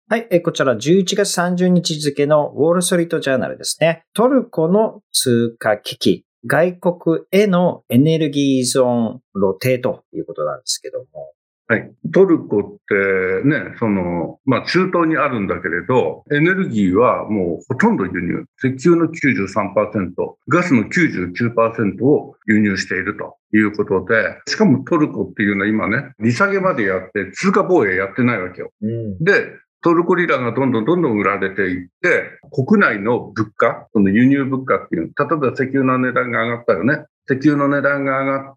はい、こちら11月30日付のウォールストリートジャーナルですね。トルコの通貨危機、外国へのエネルギー依存露呈ということなんですけども。 はい。トルコってね、中東にあるんだけれど、エネルギーはもうほとんど輸入。石油の 93%、ガスの 99% を輸入しているということで、しかもトルコっていうのは今ね、利下げまでやって通貨防衛やってないわけよ。で、トルコリラがどんどん売られていって、国内の物価、その輸入物価っていう、例えば石油の値段が上がったよね。石油の値段が上がって、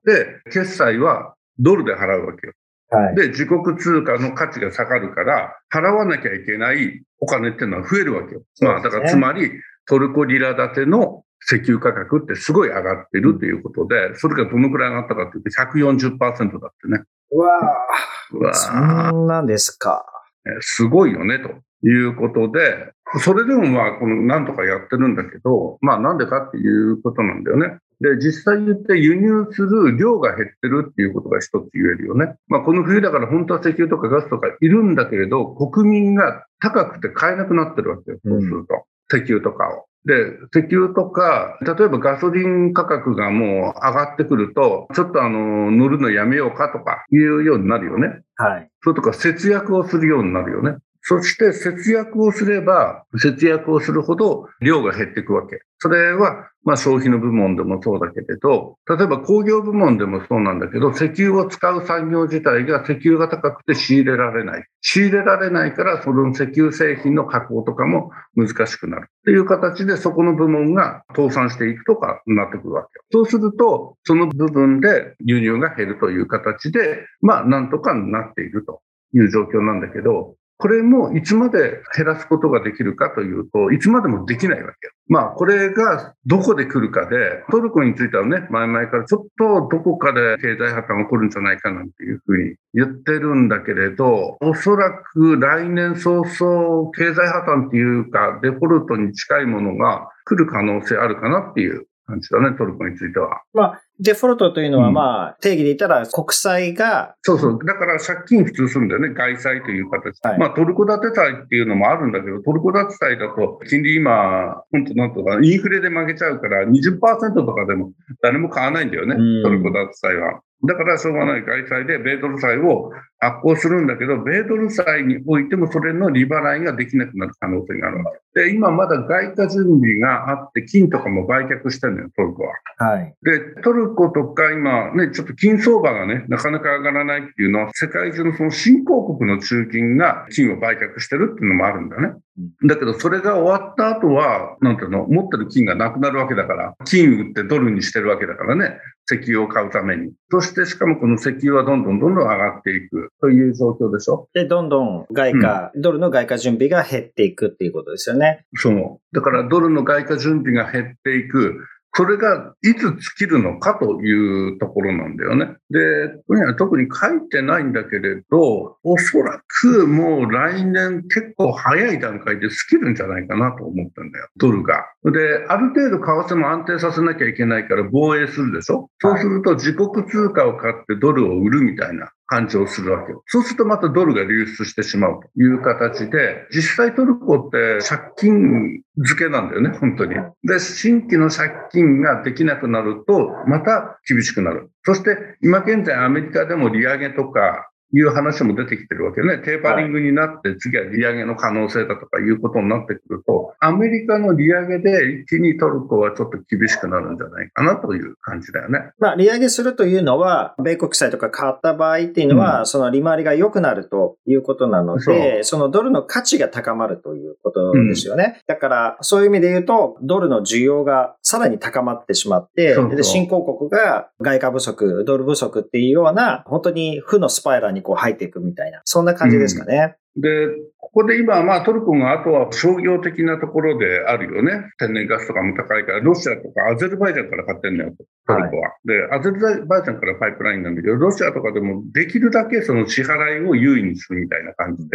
決済はドルで払うわけよ。 はい、 で、自国通貨の価値が下がるから、払わなきゃいけないお金っていうのは増えるわけよ。だからつまり、トルコリラ建ての石油価格ってすごい上がっているということで、それがどのくらい上がったかというと 140% だってね。 うわぁ、そんなんですか。 すごいよね、ということで、それでもなんとかやってるんだけど、なんでかっていうことなんだよね。で、実際言って輸入する量が減ってるっていうことが一つ言えるよね。この冬だから本当は石油とかガスとかいるんだけれど、国民が高くて買えなくなってるわけよ。そうすると。石油とかを。で、石油とか、例えばガソリン価格がもう上がってくると、ちょっと乗るのやめようかとかいうようになるよね。 はい。 それとか節約をするようになるよね。そして節約をすれば、節約をするほど量が減っていくわけ。それは、消費の部門でもそうだけれど、例えば工業部門でもそうなんだけど、石油を使う産業自体が石油が高くて仕入れられない。仕入れられないから、その石油製品の加工とかも難しくなる。っていう形で、そこの部門が倒産していくとかなってくるわけ。そうすると、その部分で輸入が減るという形で、なんとかなっているという状況なんだけど、これもいつまで減らすことができるかというと、いつまでもできないわけよ。これがどこで来るかで、トルコについてはね、前々からちょっとどこかで経済破綻が起こるんじゃないかなんていうふうに言ってるんだけれど、おそらく来年早々経済破綻っていうか、デフォルトに近いものが来る可能性あるかなっていう感じだね、トルコについては。 デフォルトというのは、定義で言ったら国債が。 そう。だから借金普通するんだよね。外債という形。 はい、 トルコ建て債っていうのもあるんだけど、トルコ建て債だと、金利今、なんとか、インフレで負けちゃうから、20% とかでも誰も買わないんだよね。トルコ建て債は。だからしょうがない外債で米ドル債を発行するんだけど、米ドル債においてもそれの利払いができなくなる可能性があるわけ。で、今まだ外貨準備があって、金とかも売却してるのよ、トルコは。 はい。 で、トルコとか今ね、ちょっと金相場がね、なかなか上がらないっていうのは、世界中のその新興国の中金が金を売却してるっていうのもあるんだね。だけど、それが終わった後は、持ってる金がなくなるわけだから、金売ってドルにしてるわけだからね、石油を買うために。そして、しかもこの石油はどんどん上がっていくという状況でしょ。 で、どんどんドルの外貨準備が減っていくっていうことですよね。 そう。だから、ドルの外貨準備が減っていく。それがいつ尽きるのかというところなんだよね。で、ここには特に書いてないんだけれど、おそらくもう来年結構早い段階で尽きるんじゃないかなと思ってんだよ、ドルが。で、ある程度為替も安定させなきゃいけないから防衛するでしょ。そうすると自国通貨を買ってドルを売るみたいな感じをするわけよ。そうするとまたドルが流出してしまうという形で、実際トルコって借金付けなんだよね、本当に。で、新規の借金ができなくなると、また厳しくなる。そして今現在アメリカでも利上げとか、いう話も出てきてるわけね。テーパリングになって次は利上げの可能性だとかいうことになってくると、アメリカの利上げで一気にトルコはちょっと厳しくなるんじゃないかなという感じだよね。 利上げするというのは、米国債とか買った場合っていうのは、その利回りが良くなるということなので、そのドルの価値が高まるということですよね。だから、そういう意味で言うと、ドルの需要がさらに高まってしまって、で新興国が外貨不足、ドル不足っていうような、本当に負のスパイラルに入っていくみたいな、そんな感じですかね。 で、ここで今、トルコがあとは商業的なところであるよね。天然ガスとかも高いから、ロシアとかアゼルバイジャンから買ってんのよ、トルコは。で、アゼルバイジャンからパイプラインなんだけど、ロシアとかでもできるだけその支払いを優位にするみたいな感じで、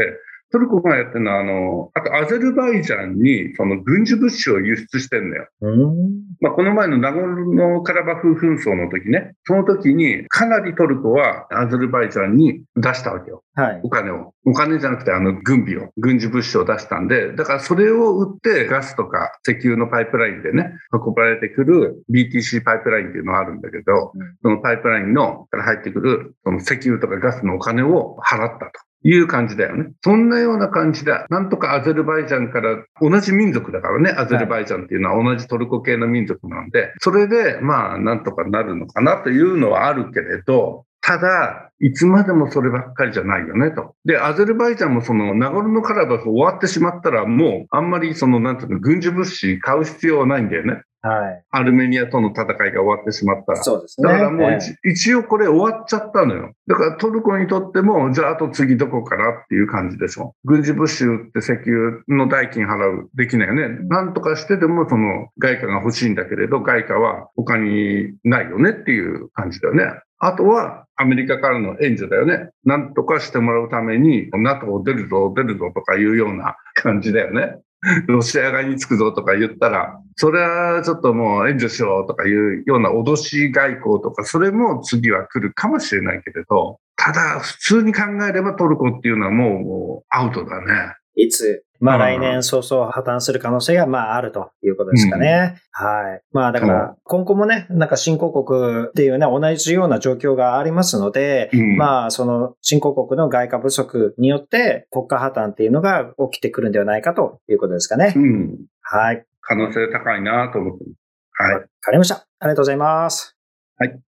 トルコがやってるのは、あとアゼルバイジャンにその軍事物資を輸出してんのよ。この前のナゴルノカラバフ紛争の時ね、その時にかなりトルコはアゼルバイジャンに出したわけよ。 はい。 お金を。お金じゃなくて軍事物資を出したんで、だからそれを売ってガスとか石油のパイプラインでね、運ばれてくる BTC パイプラインっていうのがあるんだけど、そのパイプラインから入ってくるその石油とかガスのお金を払ったという感じだよね。そんなような感じだ。なんとかアゼルバイジャンから同じ民族だからね、アゼルバイジャンっていうのは同じトルコ系の民族なんで、それでなんとかなるのかなというのはあるけれど、ただ、いつまでもそればっかりじゃないよね、と。で、アゼルバイジャンもその、ナゴルノカラバフ終わってしまったら、もう、あんまりなんていうの、軍事物資買う必要はないんだよね。 はい。 アルメニアとの戦いが終わってしまったら。 そうですね。 だからもう一応これ終わっちゃったのよ。だからトルコにとっても、じゃああと次どこからっていう感じでしょ。軍事物資売って石油の代金払うできないよね。なんとかしてでもその外貨が欲しいんだけれど、外貨は他にないよねっていう感じだよね。あとはアメリカからの援助だよね。なんとかしてもらうために NATO を出るぞとかいうような感じだよね。ロシア側につくぞとか言ったら、それはちょっともう援助しろとかいうような脅し外交とか、それも次は来るかもしれないけれど、ただ普通に考えればトルコっていうのはもうアウトだね。 いつ、来年早々破綻する可能性があるということですかね。はい。だから、今後もね、なんか新興国っていうね、同じような状況がありますので、その新興国の外貨不足によって国家破綻っていうのが起きてくるんではないかということですかね。はい。 可能性高いなと思ってます。はい。 わかりました。ありがとうございます。 はい。